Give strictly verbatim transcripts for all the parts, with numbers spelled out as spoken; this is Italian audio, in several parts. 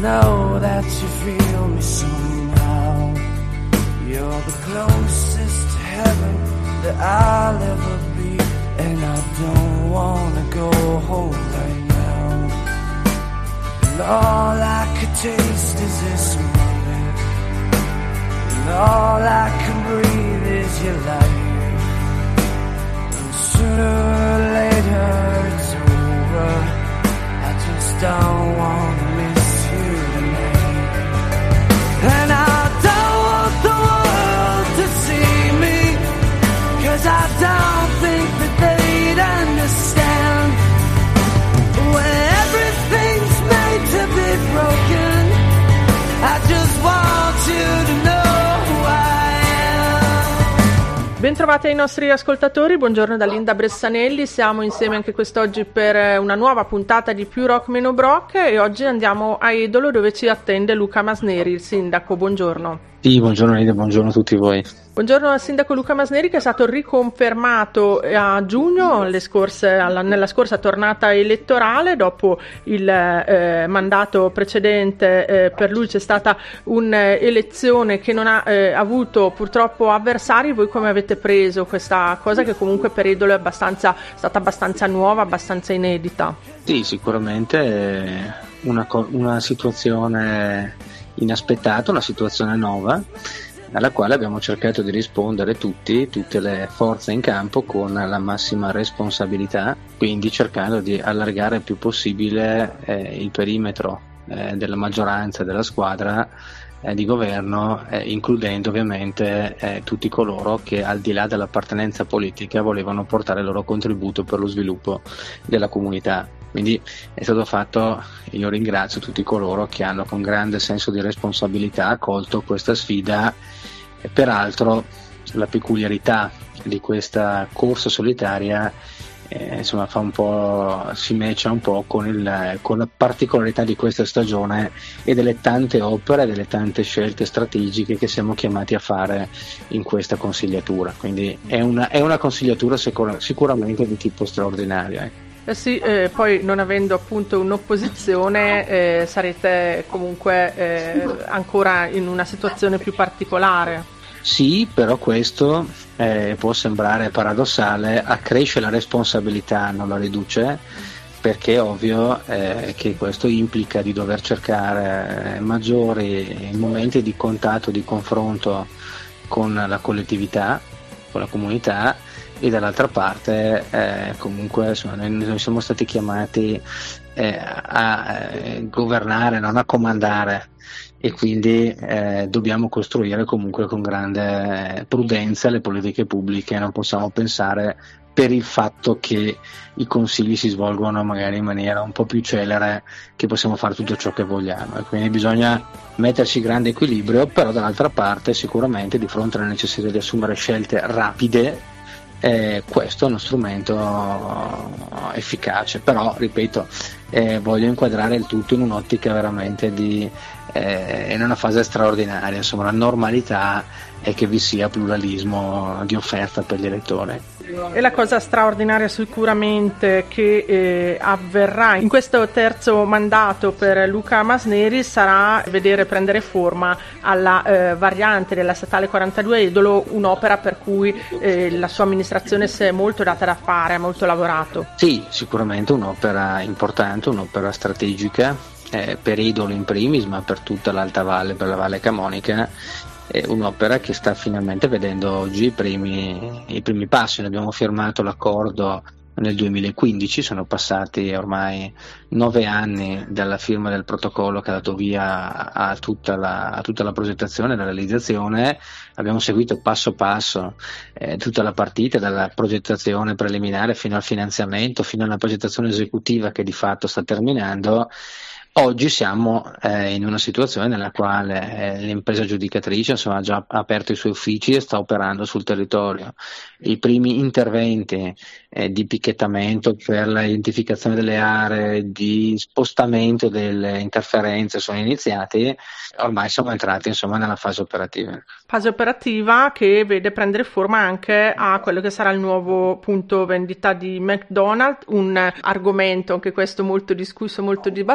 know that you feel me somehow. You're the closest to heaven that I'll ever be, and I don't wanna go home right now. And all I could taste is this moment, and all I can breathe is your light. And sooner or later it's over, I just don't wanna miss you tonight. And I don't want the world to see me, 'cause I don't think that they'd understand. When everything's made to be broken, I just want you to know who I am. Bentrovati ai nostri ascoltatori, buongiorno da Linda Bressanelli, siamo insieme anche quest'oggi per una nuova puntata di Più Rock Meno Brock e oggi andiamo a Edolo dove ci attende Luca Masneri, il sindaco. Buongiorno. Sì, buongiorno Linda, buongiorno a tutti voi. Buongiorno al sindaco Luca Masneri, che è stato riconfermato a giugno le scorse, alla, nella scorsa tornata elettorale. Dopo il eh, mandato precedente eh, per lui c'è stata un'elezione che non ha eh, avuto purtroppo avversari. Voi come avete preso questa cosa che comunque per Edolo è abbastanza, stata abbastanza nuova, abbastanza inedita? Sì, sicuramente una, una situazione inaspettata, una situazione nuova, alla quale abbiamo cercato di rispondere tutti, tutte le forze in campo con la massima responsabilità, quindi cercando di allargare il più possibile eh, il perimetro eh, della maggioranza della squadra eh, di governo, eh, includendo ovviamente eh, tutti coloro che al di là dell'appartenenza politica volevano portare il loro contributo per lo sviluppo della comunità. Quindi è stato fatto, io ringrazio tutti coloro che hanno con grande senso di responsabilità accolto questa sfida. E peraltro la peculiarità di questa corsa solitaria eh, insomma fa un po', si matcha un po' con, il, con la particolarità di questa stagione e delle tante opere, delle tante scelte strategiche che siamo chiamati a fare in questa consigliatura. Quindi è una, è una consigliatura sicura, sicuramente di tipo straordinario. Eh. Eh sì, eh, poi non avendo appunto un'opposizione eh, sarete comunque eh, ancora in una situazione più particolare. Sì, però questo eh, può sembrare paradossale, accresce la responsabilità, non la riduce, perché è ovvio eh, che questo implica di dover cercare maggiori momenti di contatto, di confronto con la collettività, con la comunità, e dall'altra parte eh, comunque insomma, noi, noi siamo stati chiamati eh, a eh, governare, non a comandare, e quindi eh, dobbiamo costruire comunque con grande prudenza le politiche pubbliche. Non possiamo pensare, per il fatto che i consigli si svolgono magari in maniera un po' più celere, che possiamo fare tutto ciò che vogliamo, e quindi bisogna metterci grande equilibrio. Però dall'altra parte sicuramente di fronte alla necessità di assumere scelte rapide, Eh, questo è uno strumento efficace, però ripeto, eh, voglio inquadrare il tutto in un'ottica veramente di eh, in una fase straordinaria. Insomma, la normalità è che vi sia pluralismo di offerta per gli elettori. E la cosa straordinaria sicuramente che eh, avverrà in questo terzo mandato per Luca Masneri sarà vedere prendere forma alla eh, variante della statale quarantadue Edolo, un'opera per cui eh, la sua amministrazione si è molto data da fare, ha molto lavorato. Sì, sicuramente un'opera importante, un'opera strategica eh, per Edolo in primis, ma per tutta l'Alta Valle, per la Valle Camonica. È un'opera che sta finalmente vedendo oggi i primi, i primi passi. Noi abbiamo firmato l'accordo nel duemilaquindici, sono passati ormai nove anni dalla firma del protocollo che ha dato via a tutta la, a tutta la progettazione e la realizzazione. Abbiamo seguito passo passo eh, tutta la partita, dalla progettazione preliminare fino al finanziamento, fino alla progettazione esecutiva che di fatto sta terminando. Oggi siamo eh, in una situazione nella quale eh, l'impresa aggiudicatrice insomma, ha già aperto i suoi uffici e sta operando sul territorio. I primi interventi eh, di picchettamento per l'identificazione delle aree, di spostamento delle interferenze sono iniziati. Ormai siamo entrati insomma nella fase operativa. Fase operativa che vede prendere forma anche a quello che sarà il nuovo punto vendita di McDonald's, un argomento anche questo molto discusso, molto dibattuto, che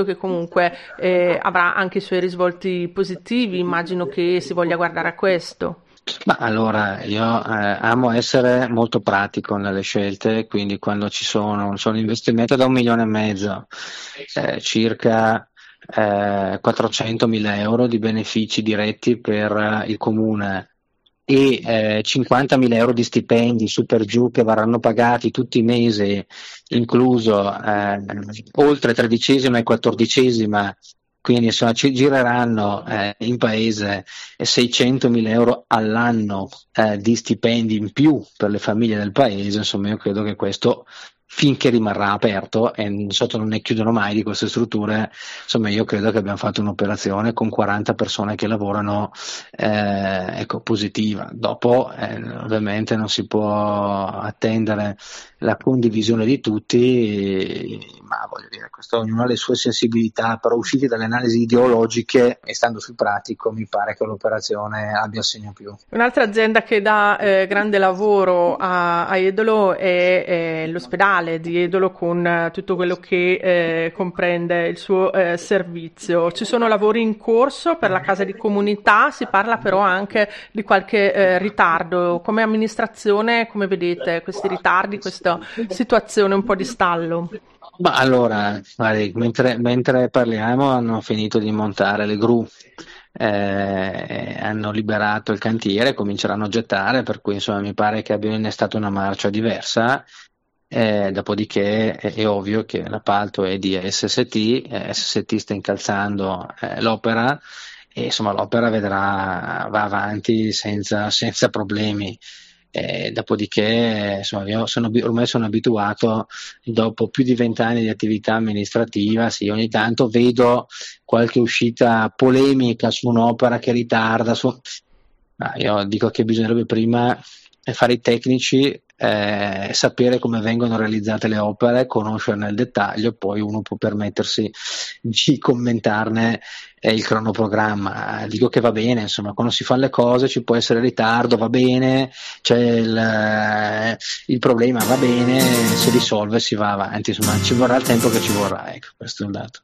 che comunque eh, avrà anche i suoi risvolti positivi, immagino che si voglia guardare a questo. Ma allora, io eh, amo essere molto pratico nelle scelte, quindi quando ci sono, sono un investimento da un milione e mezzo, eh, circa eh, quattrocentomila euro di benefici diretti per eh, il comune e eh, cinquantamila euro di stipendi su per giù che verranno pagati tutti i mesi, incluso eh, oltre tredicesima e quattordicesima. Quindi insomma ci gireranno eh, in paese seicentomila euro all'anno eh, di stipendi in più per le famiglie del paese. Insomma, io credo che questo, finché rimarrà aperto e sotto non ne chiudono mai di queste strutture, insomma io credo che abbiamo fatto un'operazione con quaranta persone che lavorano eh, ecco, positiva. Dopo eh, ovviamente non si può attendere la condivisione di tutti, ma voglio dire, questo ognuno ha le sue sensibilità, però usciti dalle analisi ideologiche e stando sul pratico mi pare che l'operazione abbia segno più. Un'altra azienda che dà eh, grande lavoro a, a Edolo è, è l'ospedale di Edolo, con eh, tutto quello che eh, comprende il suo eh, servizio. Ci sono lavori in corso per la casa di comunità, si parla però anche di qualche eh, ritardo. Come amministrazione, come vedete questi ritardi, questa situazione un po' di stallo? Ma allora, guardi, mentre, mentre parliamo hanno finito di montare le gru, eh, hanno liberato il cantiere, cominceranno a gettare, per cui insomma mi pare che abbiano innestato una marcia diversa. Eh, dopodiché è, è ovvio che l'appalto è di S S T, eh, S S T sta incalzando eh, l'opera e insomma l'opera vedrà, va avanti senza, senza problemi. Eh, dopodiché insomma, io sono, ormai sono abituato, dopo più di vent'anni di attività amministrativa, sì, ogni tanto vedo qualche uscita polemica su un'opera che ritarda, su... Ma io dico che bisognerebbe prima fare i tecnici, eh, sapere come vengono realizzate le opere, conoscerne nel dettaglio, poi uno può permettersi di commentarne eh, il cronoprogramma. Dico che va bene, insomma, quando si fanno le cose ci può essere ritardo, va bene, c'è il, eh, il problema, va bene, si risolve, si va avanti, insomma ci vorrà il tempo che ci vorrà, ecco, questo è un dato.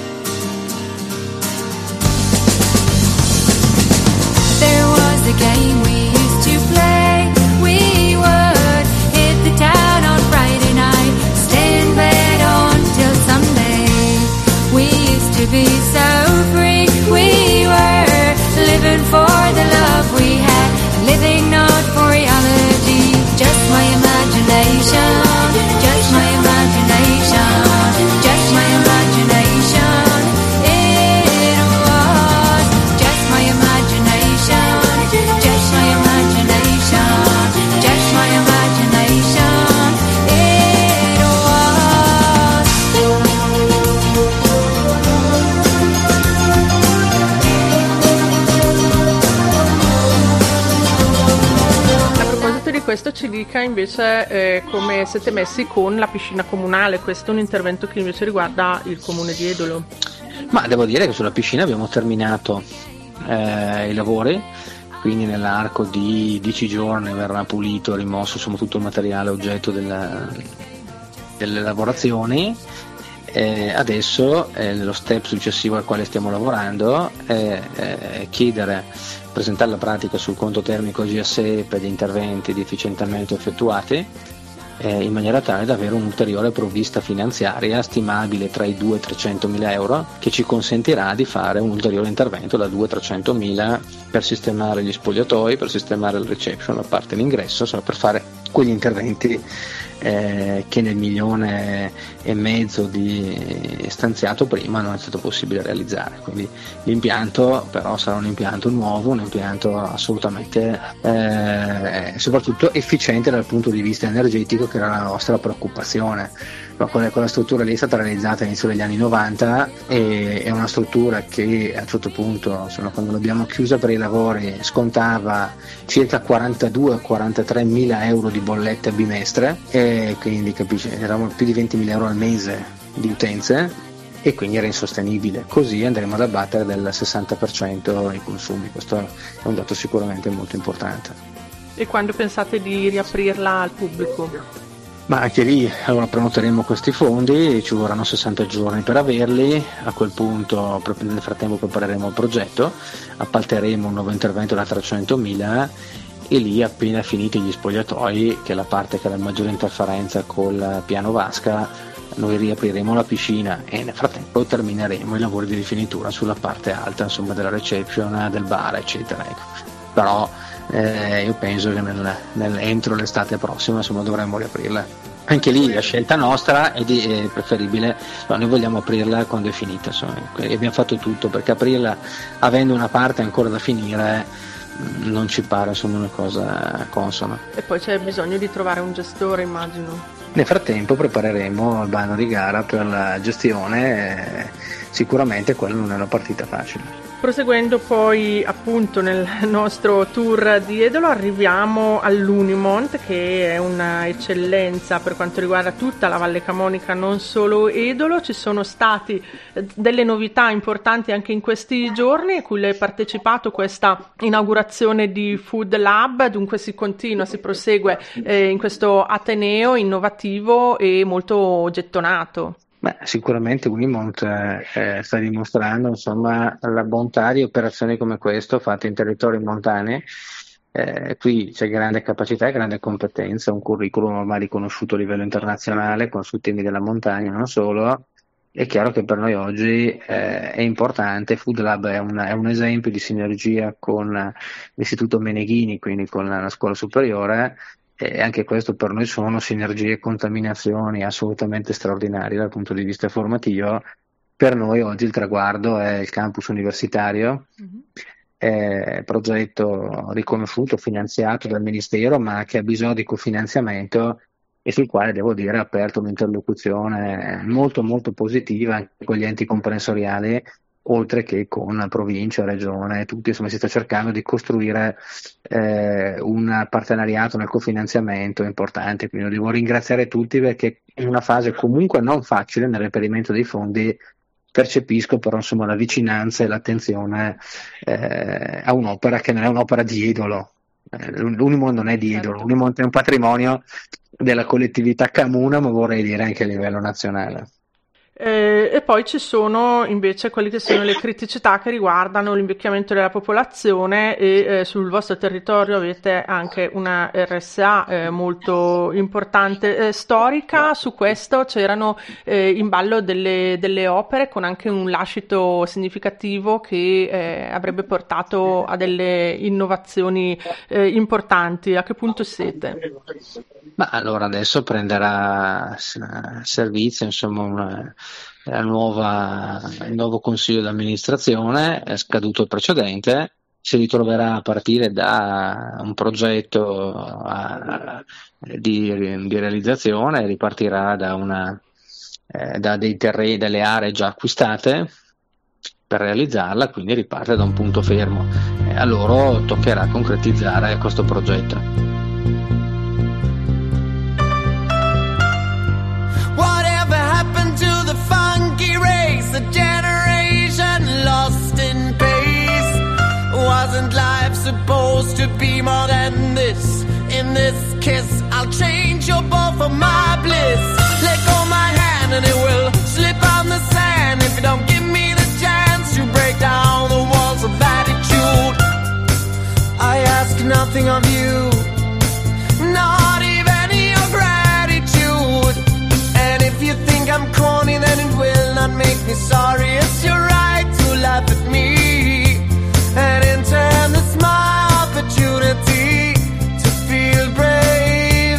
There was a game we used to play. We would hit the town on Friday night, stay in bed until Sunday. We used to be so free. We were living for the love we had, living not for reality. Just my imagination, just my imagination, just my imagination. It was just my imagination, just my imagination, just my imagination. It was. A proposito di questo, ci dica invece eh, come siete messi con la piscina comunale. Questo è un intervento che invece riguarda il comune di Edolo. Ma devo dire che sulla piscina abbiamo terminato eh, i lavori, quindi nell'arco di dieci giorni verrà pulito, rimosso insomma tutto il materiale oggetto della, delle lavorazioni. Eh, adesso eh, lo step successivo al quale stiamo lavorando è eh, chiedere, presentare la pratica sul conto termico G S E per gli interventi di efficientamento effettuati, eh, in maniera tale da avere un'ulteriore provvista finanziaria stimabile tra i due e trecentomila euro, che ci consentirà di fare un ulteriore intervento da due a trecentomila per sistemare gli spogliatoi, per sistemare il reception, a parte l'ingresso, insomma, per fare quegli interventi eh, che nel milione e mezzo di stanziato prima non è stato possibile realizzare. Quindi l'impianto però sarà un impianto nuovo, un impianto assolutamente eh, soprattutto efficiente dal punto di vista energetico, che era la nostra preoccupazione. Quella, quella struttura lì è stata realizzata all'inizio degli anni novanta e è una struttura che a un certo punto, insomma, quando l'abbiamo chiusa per i lavori, scontava circa quarantadue quarantatré mila euro di bollette bimestre, e quindi capisci, eravamo più di ventimila euro al mese di utenze, e quindi era insostenibile. Così andremo ad abbattere del sessanta per cento i consumi. Questo è un dato sicuramente molto importante. E quando pensate di riaprirla al pubblico? Ma anche lì allora prenoteremo questi fondi, ci vorranno sessanta giorni per averli, a quel punto nel frattempo prepareremo il progetto, appalteremo un nuovo intervento da trecentomila e lì appena finiti gli spogliatoi, che è la parte che ha la maggiore interferenza col piano vasca, noi riapriremo la piscina e nel frattempo termineremo i lavori di rifinitura sulla parte alta, insomma, della reception, del bar, eccetera. Ecco. Però eh, io penso che nel, nel, entro l'estate prossima, insomma, dovremmo riaprirla. Anche lì la scelta nostra è, di, è preferibile, no, noi vogliamo aprirla quando è finita, insomma, e abbiamo fatto tutto perché aprirla avendo una parte ancora da finire non ci pare, insomma, una cosa consona. E poi c'è bisogno di trovare un gestore, immagino. Nel frattempo prepareremo il bando di gara per la gestione, eh, sicuramente quella non è una partita facile. Proseguendo poi appunto nel nostro tour di Edolo arriviamo all'Unimont, che è una eccellenza per quanto riguarda tutta la Valle Camonica, non solo Edolo. Ci sono stati delle novità importanti anche in questi giorni, a cui lei ha partecipato, questa inaugurazione di Food Lab, dunque si continua, si prosegue eh, in questo ateneo innovativo e molto gettonato. Beh, sicuramente Unimont eh, sta dimostrando, insomma, la bontà di operazioni come questo fatte in territori montani. Eh, qui c'è grande capacità e grande competenza, un curriculum ormai riconosciuto a livello internazionale con sui temi della montagna, non solo. È chiaro che per noi oggi eh, è importante. Food Lab è un, è un esempio di sinergia con l'Istituto Meneghini, quindi con la, la scuola superiore. E anche questo per noi sono sinergie e contaminazioni assolutamente straordinarie dal punto di vista formativo. Per noi oggi il traguardo è il campus universitario, mm-hmm. È progetto riconosciuto, finanziato dal Ministero, ma che ha bisogno di cofinanziamento e sul quale devo dire ha aperto un'interlocuzione molto molto positiva anche con gli enti comprensoriali, oltre che con provincia, regione, tutti, insomma si sta cercando di costruire eh, un partenariato nel cofinanziamento importante, quindi devo ringraziare tutti perché in una fase comunque non facile nel reperimento dei fondi percepisco però insomma la vicinanza e l'attenzione eh, a un'opera che non è un'opera di Edolo, eh, l'Unimont non è di Edolo, l'Unimont è un patrimonio della collettività Camuna, ma vorrei dire anche a livello nazionale. Eh, e poi ci sono invece quelle che sono le criticità che riguardano l'invecchiamento della popolazione e eh, sul vostro territorio avete anche una R S A eh, molto importante, eh, storica. Su questo c'erano eh, in ballo delle, delle opere con anche un lascito significativo che eh, avrebbe portato a delle innovazioni eh, importanti. A che punto siete? Ma allora adesso prenderà servizio, insomma, una, la nuova, il nuovo consiglio di amministrazione, è scaduto il precedente, si ritroverà a partire da un progetto a, di, di realizzazione, ripartirà da, una, eh, da dei terreni, delle aree già acquistate per realizzarla, quindi riparte da un punto fermo. E a loro toccherà concretizzare questo progetto. A generation lost in pace. Wasn't life supposed to be more than this? In this kiss, I'll change your both for my bliss. Let go my hand and it will slip on the sand. If you don't give me the chance to break down the walls of attitude, I ask nothing of you, not even your gratitude. And if you think I'm corny, then it will not make me sorry. It's your right to laugh at me and in turn it's my opportunity to feel brave.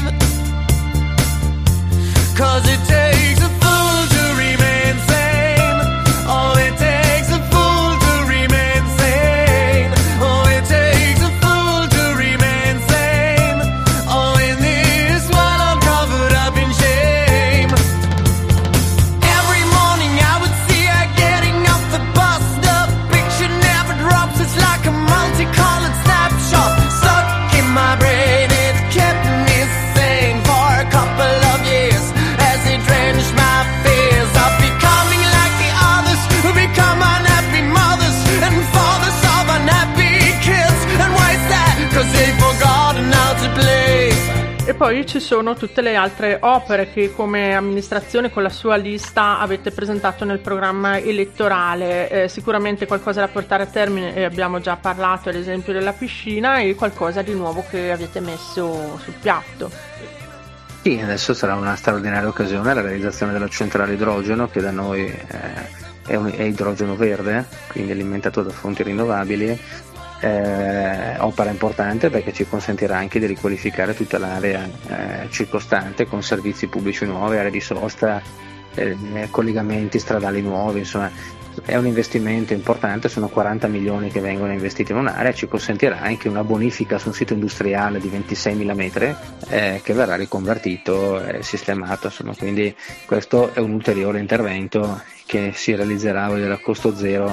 Cause it takes a fool to remain sane. Oh, it takes a fool to remain sane. Oh, it takes a fool to remain sane. Oh, in this world I'm covered up in shame. Every morning I would see poi ci sono tutte le altre opere che come amministrazione con la sua lista avete presentato nel programma elettorale, eh, sicuramente qualcosa da portare a termine, e abbiamo già parlato ad esempio della piscina, e qualcosa di nuovo che avete messo sul piatto. Sì, adesso sarà una straordinaria occasione la realizzazione della centrale idrogeno, che da noi eh, è, un, è idrogeno verde, quindi alimentato da fonti rinnovabili. Eh, opera importante perché ci consentirà anche di riqualificare tutta l'area eh, circostante con servizi pubblici nuovi, aree di sosta, eh, collegamenti stradali nuovi, insomma è un investimento importante, sono quaranta milioni che vengono investiti in un'area, ci consentirà anche una bonifica su un sito industriale di ventiseimila metri eh, che verrà riconvertito e sistemato, insomma, quindi questo è un ulteriore intervento che si realizzerà a costo zero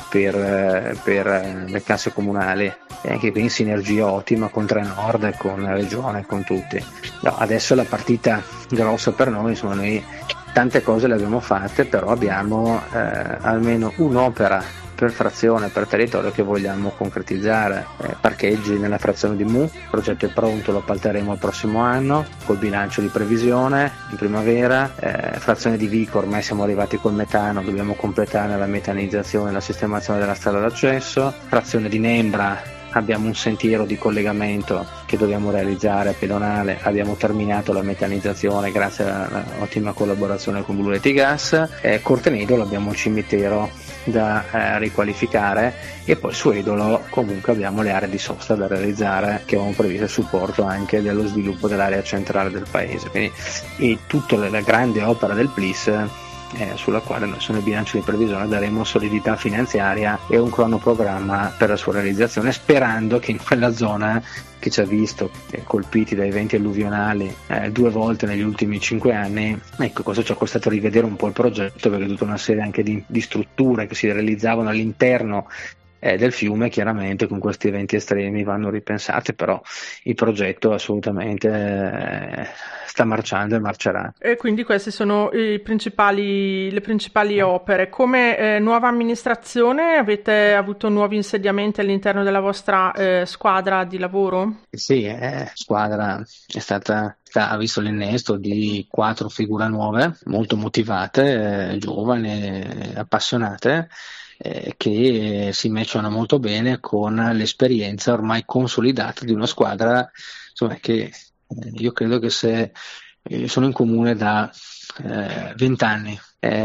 per, per le casse comunali, e anche qui in sinergia ottima con Trenord, con la regione, con tutti. No, adesso la partita grossa per noi, insomma noi tante cose le abbiamo fatte, però abbiamo eh, almeno un'opera per frazione, per territorio che vogliamo concretizzare. Eh, parcheggi nella frazione di Mu, il progetto è pronto, lo appalteremo il prossimo anno col bilancio di previsione in primavera. Eh, frazione di Vico, ormai siamo arrivati col metano, dobbiamo completare la metanizzazione e la sistemazione della strada d'accesso. Frazione di Nembra, abbiamo un sentiero di collegamento che dobbiamo realizzare pedonale, abbiamo terminato la metanizzazione grazie all'ottima collaborazione con Bluetti Gas. Eh, Cortenedo abbiamo un cimitero da eh, riqualificare, e poi su Edolo comunque abbiamo le aree di sosta da realizzare che avevamo previsto a supporto anche dello sviluppo dell'area centrale del paese, quindi e tutta la grande opera del P L I S eh, sulla quale noi nel bilancio di previsione daremo solidità finanziaria e un cronoprogramma per la sua realizzazione, sperando che in quella zona che ci ha visto eh, colpiti da eventi alluvionali eh, due volte negli ultimi cinque anni, ecco, questo ci ha costato rivedere un po' il progetto, perché tutta una serie anche di, di strutture che si realizzavano all'interno eh, del fiume chiaramente con questi eventi estremi vanno ripensate, però il progetto assolutamente eh, sta marciando e marcerà. E quindi queste sono i principali, le principali opere. Come eh, nuova amministrazione avete avuto nuovi insediamenti all'interno della vostra eh, squadra di lavoro? Sì, eh, squadra è stata, ha visto l'innesto di quattro figure nuove, molto motivate, eh, giovani, appassionate, eh, che si matchano molto bene con l'esperienza ormai consolidata di una squadra, insomma, che io credo che se eh, sono in comune da vent'anni.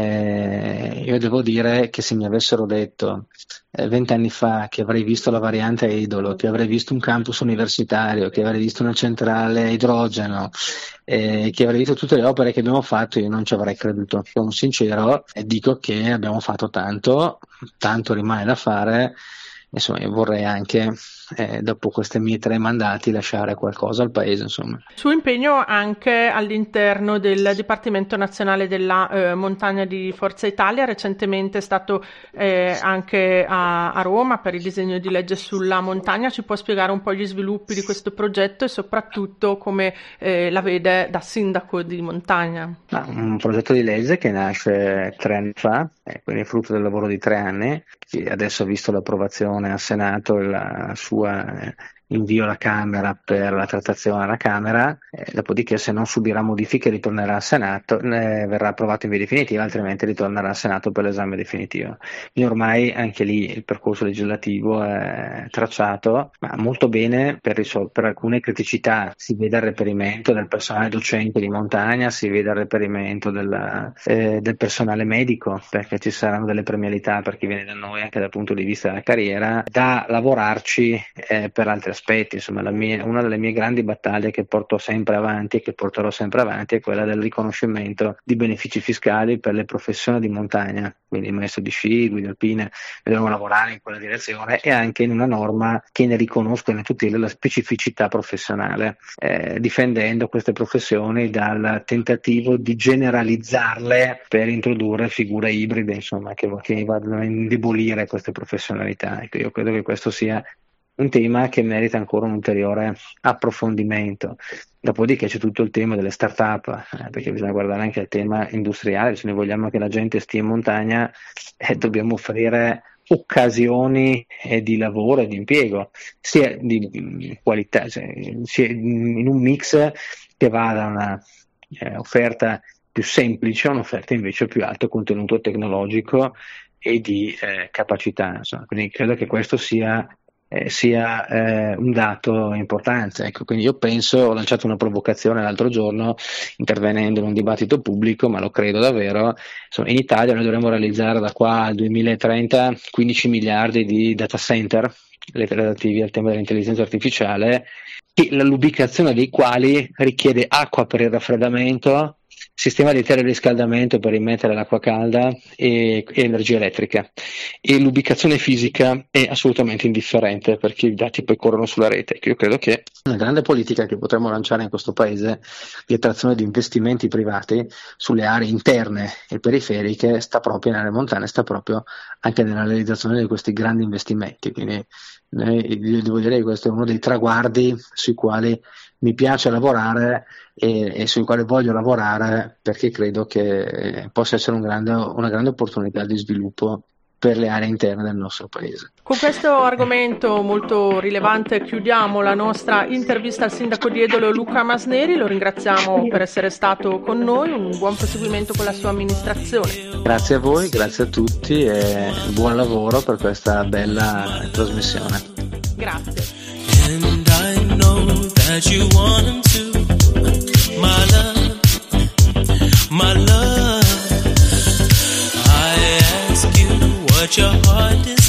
Eh, io devo dire che se mi avessero detto vent'anni eh, fa che avrei visto la variante a Edolo, che avrei visto un campus universitario, che avrei visto una centrale a idrogeno, eh, che avrei visto tutte le opere che abbiamo fatto, io non ci avrei creduto. Sono sincero e dico che abbiamo fatto tanto, tanto rimane da fare. Insomma, io vorrei anche, eh, dopo questi miei tre mandati, lasciare qualcosa al paese, insomma. Suo impegno anche all'interno del Dipartimento Nazionale della eh, Montagna di Forza Italia, recentemente è stato eh, anche a, a Roma per il disegno di legge sulla montagna. Ci può spiegare un po' gli sviluppi di questo progetto e soprattutto come eh, la vede da sindaco di montagna? Ah, un progetto di legge che nasce tre anni fa, eh, quindi frutto del lavoro di tre anni, che adesso ha visto l'approvazione al Senato e la sua eh, invio alla Camera per la trattazione alla Camera, eh, dopodiché se non subirà modifiche ritornerà al Senato, eh, verrà approvato in via definitiva, altrimenti ritornerà al Senato per l'esame definitivo. Quindi ormai anche lì il percorso legislativo è tracciato, ma molto bene per, risol- per alcune criticità. Si vede il reperimento del personale docente di montagna, si vede il reperimento della, eh, del personale medico, perché ci saranno delle premialità per chi viene da noi anche dal punto di vista della carriera, da lavorarci eh, per altri aspetti. Insomma, la mia, una delle mie grandi battaglie che porto sempre avanti e che porterò sempre avanti è quella del riconoscimento di benefici fiscali per le professioni di montagna, quindi maestro di sci, guida alpine, dobbiamo lavorare in quella direzione, e anche in una norma che ne riconosca e ne tutela la specificità professionale, eh, difendendo queste professioni dal tentativo di generalizzarle per introdurre figure ibride, insomma, che, che vadano a indebolire queste professionalità. Ecco, io credo che questo sia un tema che merita ancora un ulteriore approfondimento. Dopodiché c'è tutto il tema delle start-up, eh, perché bisogna guardare anche al tema industriale. Se noi vogliamo che la gente stia in montagna, eh, dobbiamo offrire occasioni eh, di lavoro e di impiego, sia di, di qualità, cioè, sia in un mix che va da una eh, offerta più semplice a un'offerta invece più alto contenuto tecnologico e di eh, capacità, insomma. Quindi credo che questo sia Eh, sia eh, un dato importante. Ecco, quindi io penso, ho lanciato una provocazione l'altro giorno intervenendo in un dibattito pubblico, ma lo credo davvero, insomma, in Italia noi dovremmo realizzare da qua al duemilatrenta quindici miliardi di data center relativi al tema dell'intelligenza artificiale, e l'ubicazione dei quali richiede acqua per il raffreddamento, sistema di teleriscaldamento per immettere l'acqua calda e, e energia elettrica, e l'ubicazione fisica è assolutamente indifferente perché i dati poi corrono sulla rete. Io credo che una grande politica che potremmo lanciare in questo paese di attrazione di investimenti privati sulle aree interne e periferiche sta proprio nelle montagne, sta proprio anche nella realizzazione di questi grandi investimenti. Quindi eh, devo dire che questo è uno dei traguardi sui quali mi piace lavorare e, e sui quali voglio lavorare, perché credo che possa essere un grande, una grande opportunità di sviluppo per le aree interne del nostro paese. Con questo argomento molto rilevante chiudiamo la nostra intervista al sindaco di Edolo Luca Masneri. Lo ringraziamo per essere stato con noi, un buon proseguimento con la sua amministrazione. Grazie a voi, grazie a tutti e buon lavoro per questa bella trasmissione. Grazie. And I know that you want him to, my love, my love. I ask you what your heart is.